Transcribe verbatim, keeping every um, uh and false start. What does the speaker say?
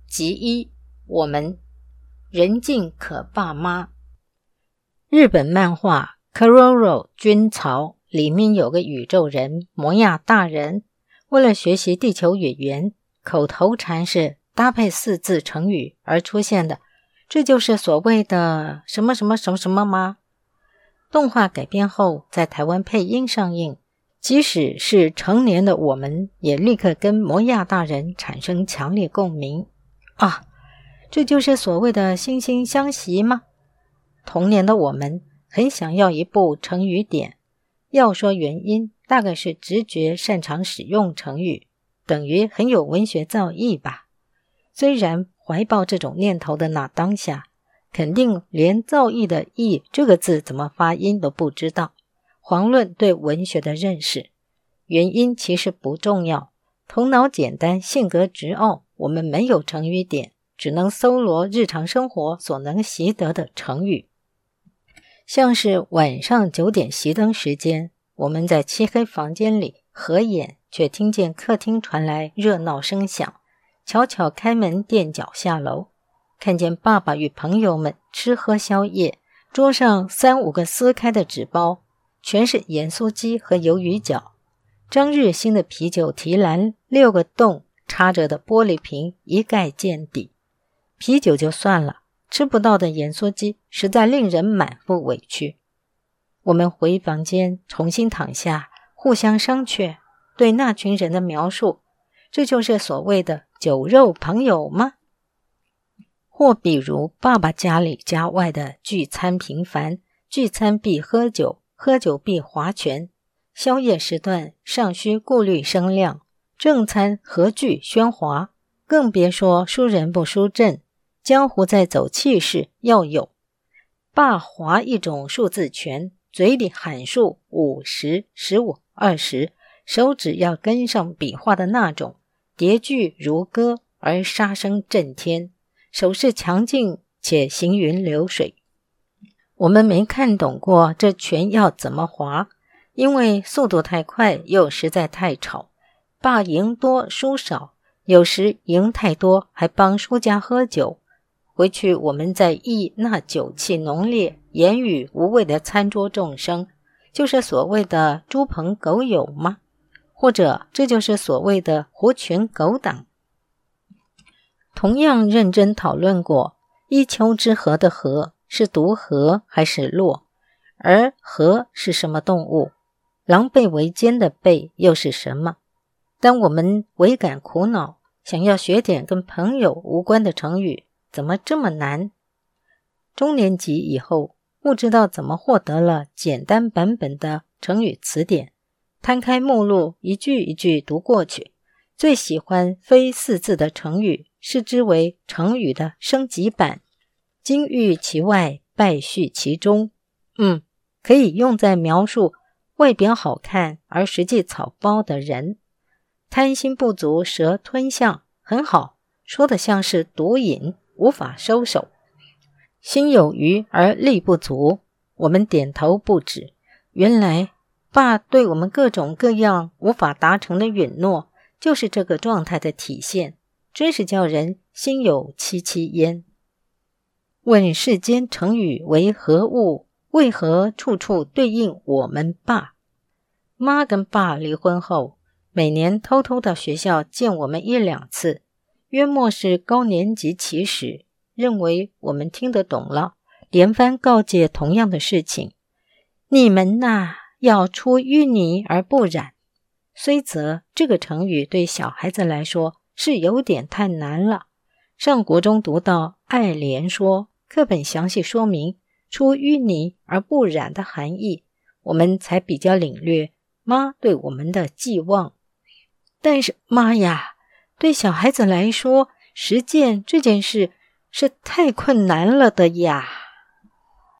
其一，我们人尽可爸妈。日本漫画 Kororo 军曹里面有个宇宙人摩亚大人，为了学习地球语言，口头禅是搭配四字成语而出现的，这就是所谓的什么什么什么什么吗？动画改编后在台湾配音上映，即使是成年的我们也立刻跟摩亚大人产生强烈共鸣啊！这就是所谓的惺惺相惜吗？童年的我们很想要一部成语典，要说原因，大概是直觉擅长使用成语，等于很有文学造诣吧。虽然怀抱这种念头的那当下，肯定连造诣的诣这个字怎么发音都不知道，遑论对文学的认识。原因其实不重要，头脑简单，性格直傲，我们没有成语典，只能搜罗日常生活所能习得的成语。像是晚上九点熄灯时间，我们在漆黑房间里合眼，却听见客厅传来热闹声响，悄悄开门垫脚下楼，看见爸爸与朋友们吃喝宵夜，桌上三五个撕开的纸包，全是盐酥鸡和鱿鱼饺。张日兴的啤酒提篮，六个洞插着的玻璃瓶一概见底。啤酒就算了，吃不到的盐酥鸡实在令人满腹委屈。我们回房间重新躺下，互相商榷，对那群人的描述，这就是所谓的酒肉朋友吗？或比如爸爸家里家外的聚餐频繁，聚餐必喝酒，喝酒必划拳，宵夜时段尚需顾虑声量，正餐何惧喧哗，更别说输人不输阵，江湖在走气势要有。爸划一种数字拳，嘴里喊数五十、十五、二十，手指要跟上笔画的那种，叠句如歌而杀声震天，手势强劲且行云流水。我们没看懂过这拳要怎么划，因为速度太快又实在太吵，爸赢多输少，有时赢太多还帮输家喝酒。回去我们在忆那酒气浓烈、言语无味的餐桌众生，就是所谓的猪朋狗友吗？或者这就是所谓的狐群狗党？同样认真讨论过一丘之貉的貉是读貉还是落，而貉是什么动物？狼狈为奸的狈又是什么？当我们唯感苦恼，想要学点跟朋友无关的成语，怎么这么难？中年级以后，不知道怎么获得了简单版本的成语词典，摊开目录一句一句读过去，最喜欢非四字的成语，视之为成语的升级版，金玉其外，败絮其中。嗯，可以用在描述外表好看而实际草包的人。贪心不足蛇吞象，很好，说的像是毒瘾，无法收手。心有余而力不足，我们点头不止。原来爸对我们各种各样无法达成的允诺，就是这个状态的体现，真是叫人心有戚戚焉。问世间成语为何物，为何处处对应我们爸？妈跟爸离婚后，每年偷偷到学校见我们一两次，约莫是高年级起始，认为我们听得懂了，连番告诫同样的事情。你们呐，要出淤泥而不染。虽则这个成语对小孩子来说是有点太难了，上国中读到爱莲说，课本详细说明出淤泥而不染的含义，我们才比较领略妈对我们的寄望。但是妈呀，对小孩子来说，实践这件事是太困难了的呀。